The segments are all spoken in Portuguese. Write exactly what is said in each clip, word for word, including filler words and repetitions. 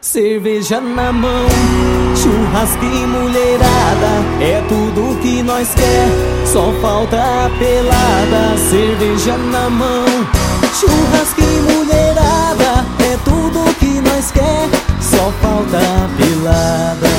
Cerveja na mão, churrasco e mulherada, é tudo que nós quer, só falta a pelada. Cerveja na mão, churrasco e mulherada, é tudo que nós quer, só falta a pelada.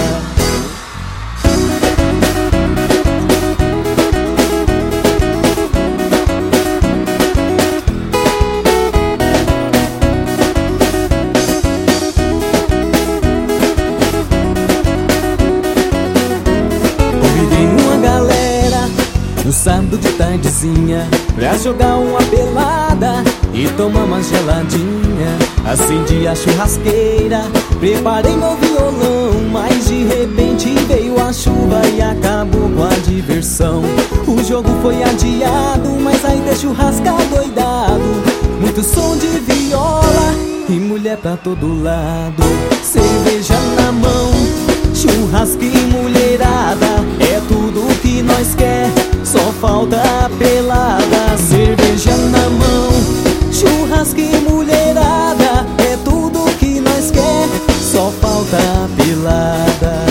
No sábado de tardezinha, pra jogar uma pelada e tomar uma geladinha. Acendi a churrasqueira, preparei meu violão, mas de repente veio a chuva e acabou com a diversão. O jogo foi adiado, mas ainda é churrasco doidado. Muito som de viola e mulher pra todo lado. Cerveja na mão, churrasco e mulherada, é tudo que nós quer, só falta a pelada. Cerveja na mão, churrasco e mulherada, é tudo que nós quer, só falta a pelada.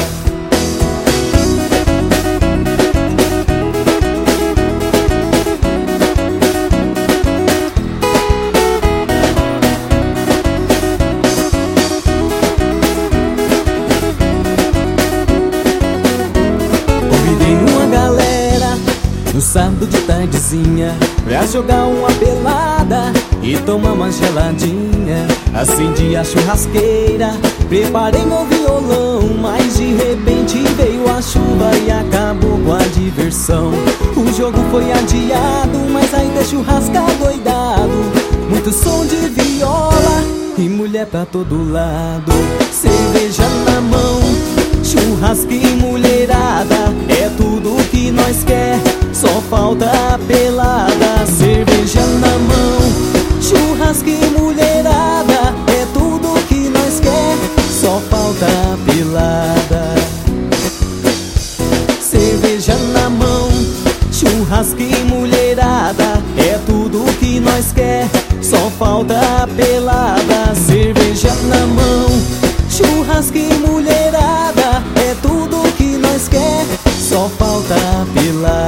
No sábado de tardezinha, pra jogar uma pelada e tomar uma geladinha. Acendi a churrasqueira, preparei meu violão, mas de repente veio a chuva e acabou com a diversão. O jogo foi adiado, mas ainda é churrasco doidado. Muito som de viola e mulher pra todo lado. Cerveja na mão, churrasco e mulherada, é tudo que nós quer, só falta a pelada. Cerveja na mão, churrasco e mulherada, é tudo que nós quer, só falta a pelada. Cerveja na mão, churrasco e mulherada, é tudo que nós quer, só falta a pelada. Cerveja na mão, churrasco e mulherada, é tudo que nós quer, só falta a pelada.